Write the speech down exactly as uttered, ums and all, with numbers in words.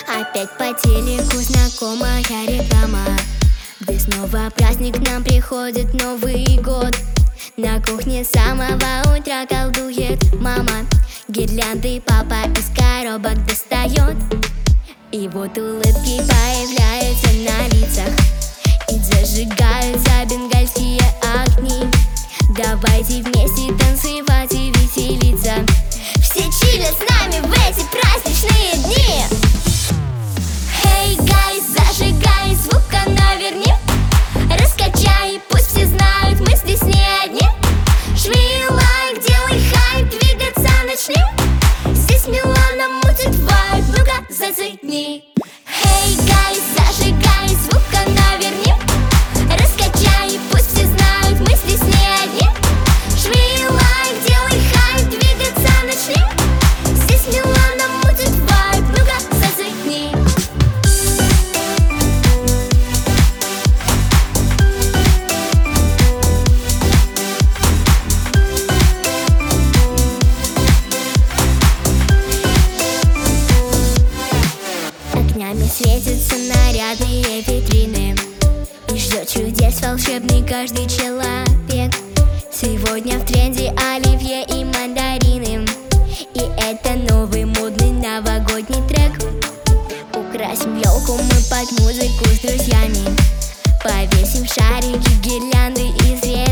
Опять по телеку знакомая реклама, где снова праздник, к нам приходит Новый год. На кухне с самого утра колдует мама, гирлянды папа из коробок достает. И вот улыбки появляются на лицах, и зажигаются бенгальские огни. Давайте вместе танцевать и веселиться, все чилят с нами в эти праздничные дни. Hey guys, зажигай, звука наверни, раскачай, пусть все знают, мы здесь не одни. Жми лайк, делай хайп, двигаться начни, здесь Милана мутит вайб, ну-ка зацени. Hey guys, зажигай, звука наверни, раскачай, пусть все знают, мы здесь не одни. Жми лайк, делай хайп, двигаться начни, здесь Милана мутит вайб, ну-ка зацени. Огнями светятся нарядные витрины, и ждет чудес волшебный каждый человек. Сегодня в тренде оливье и мандарины, и это новый модный новогодний трек. Украсим елку мы под музыку с друзьями, повесим шарики, гирлянды из рек.